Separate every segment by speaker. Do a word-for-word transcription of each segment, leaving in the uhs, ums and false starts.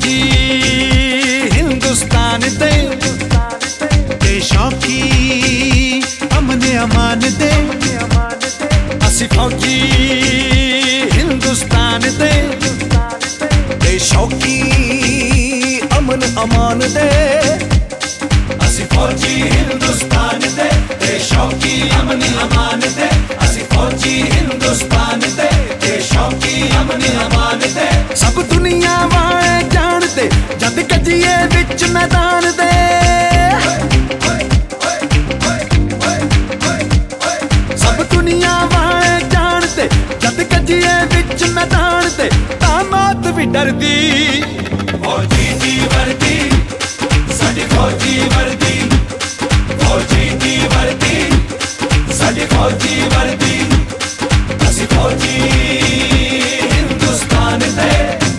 Speaker 1: फौजी हिंदुस्तान दे ते शौकी अमन अमान दे। असी फौजी हिंदुस्तान दे ते शौकी अमन अमान दे। असी फौजी हिंदुस्तान दे ते शौकी अमन अमान दे। असी फौजी हिंदुस्तान दे ते शौकी अमन अमान दे। सब दुनिया वाले जानते जद कजिए विच मैदान दे। सब दुनिया वाले जानते जद कजिए विच मैदान दे। तां मौत भी डरदी फौजी दी वर्दी साडी फौजी वर्दी। फौजी दी वर्दी साडी फौजी वर्दी। असी फौजी हिंदुस्तान दे।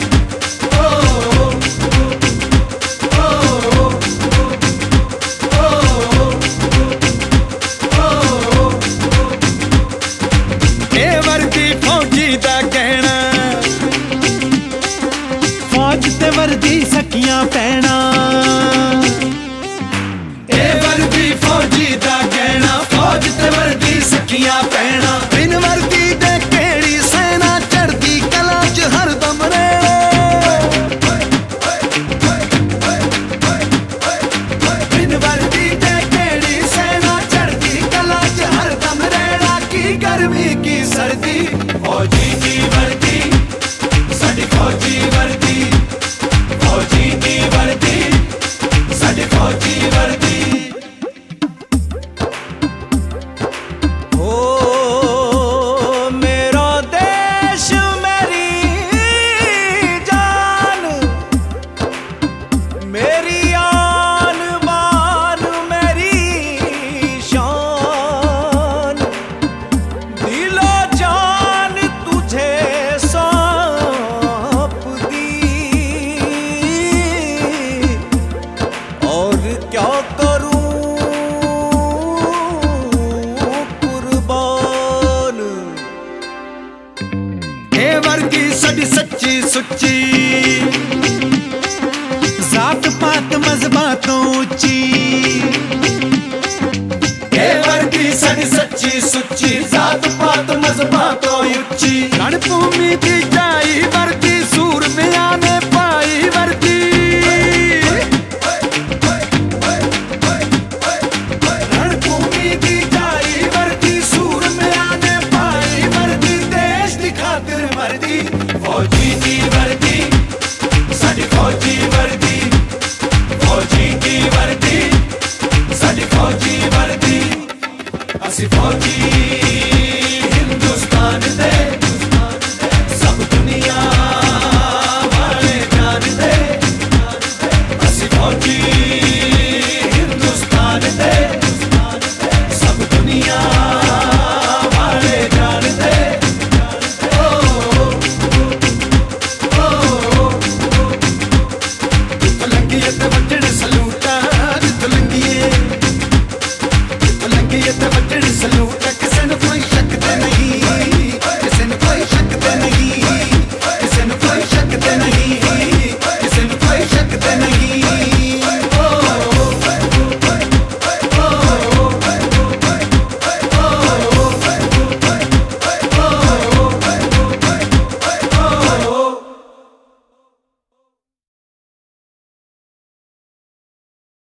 Speaker 1: ए वर्दी फौजी दा कहना फौज ते वर्दी सकियां पैना। ए वर्दी फौजी दा कहना फौज ते वर्दी सकियां पैना। बिन वर्दी दे केड़ी सेना चढ़दी कला च हरदम रे। बिन वर्दी दे केड़ी सेना चढ़दी कला च हरदम रेड़ा। की गर्मी की सर्दी फौजी दी वर्दी साडी फौजी वर्दी। फौजी दी वर्दी साडी फौजी वर्दी। वर्दी साडी सच्ची सुच्ची जात पात मजहबां तो उच्ची। ए वर्दी साडी सच्ची सुच्ची जात पात मजहबां तो उच्ची। रणभूमि दी